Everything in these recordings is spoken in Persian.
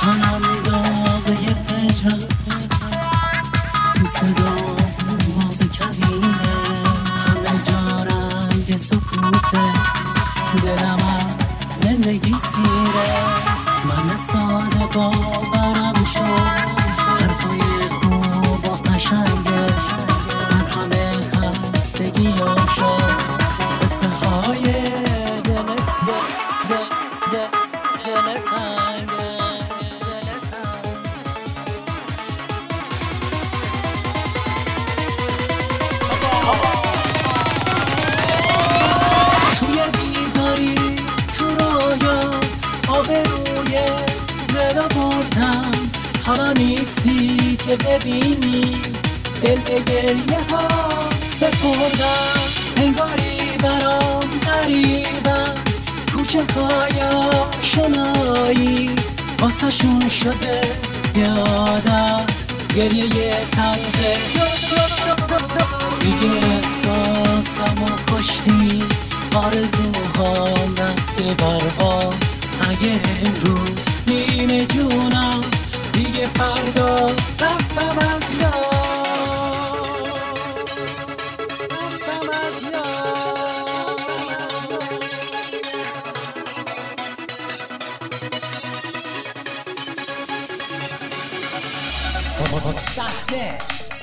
میتونم داغ هجرت تو صدا باز کبینه، همه جا رنگ سکوته، دلم از زندگی سیره. من ساده باورم شد حرفای خوب و قشنگه، من همه خستگیام شد قصه های دل تنگه. توی بیداری تو رویا آبروی دل بردم، حالا نیستی که ببینی دل به گریه ها سپردم. انگاری برام غریبم کوچه های آشنایی، واسه شون شده یادت گریه تلخه. دیگه احساسمو کشتی، آرزوهام رفته برها. اگه امروز نیمه جونم دیگه فردا رفتم از یاد، رفتم از یاد. صحنه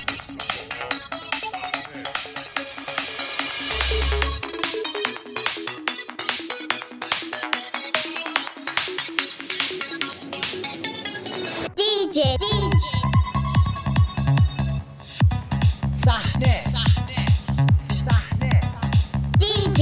DJ صحنه DJ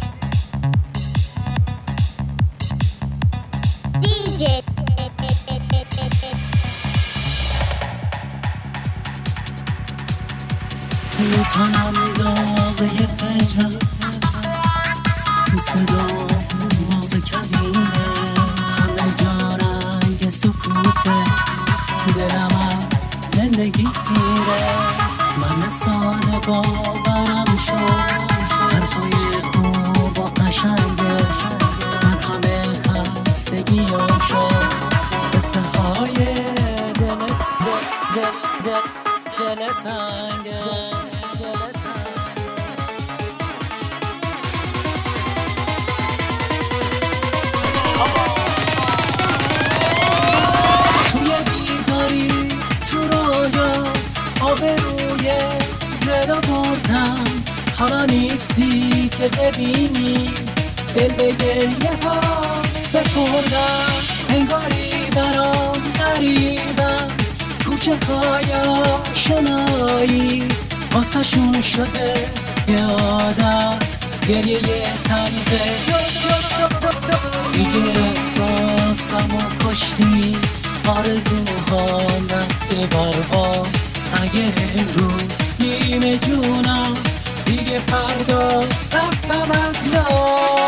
میتونم داغ هجرت تو صدا باز کبینه، همه جا رنگ سکوته، دلم از زندگی سیره. من ساده باورم شد حرفای خوب و قشنگه، من همه خستگیام شد قصه های دل تنگه. توی بیداری تو رویا آبروی دل بردم، حالا نیستی که ببینی دل به گریه ها سپردم. انگاری برام غریبم کوچه های آشنایی، واسه شون شده یادت گریه تلخه. دیگه احساسمو کشتی، آرزوهام رفته برها. اگه امروز نیمه جونم دیگه فردا رفتم از یاد.